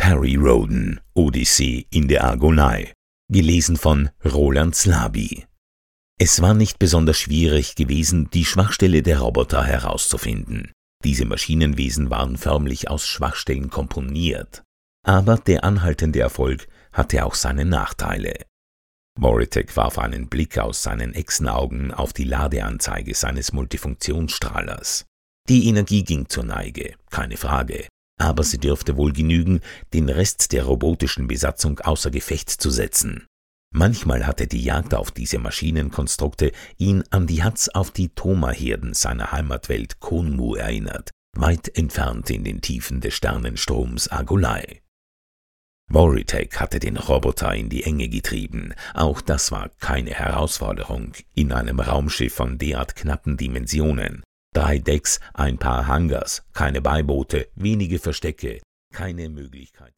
Harry Roden, Odyssee in der Argonei, gelesen von Roland Slaby. Es war nicht besonders schwierig gewesen, die Schwachstelle der Roboter herauszufinden. Diese Maschinenwesen waren förmlich aus Schwachstellen komponiert. Aber der anhaltende Erfolg hatte auch seine Nachteile. Voritech warf einen Blick aus seinen Echsenaugen auf die Ladeanzeige seines Multifunktionsstrahlers. Die Energie ging zur Neige, keine Frage, aber sie dürfte wohl genügen, den Rest der robotischen Besatzung außer Gefecht zu setzen. Manchmal hatte die Jagd auf diese Maschinenkonstrukte ihn an die Hatz auf die Thoma-Herden seiner Heimatwelt Khonmu erinnert, weit entfernt in den Tiefen des Sternenstroms Argolai. Voritech hatte den Roboter in die Enge getrieben. Auch das war keine Herausforderung in einem Raumschiff von derart knappen Dimensionen. 3 Decks, ein paar Hangars, keine Beiboote, wenige Verstecke, keine Möglichkeit.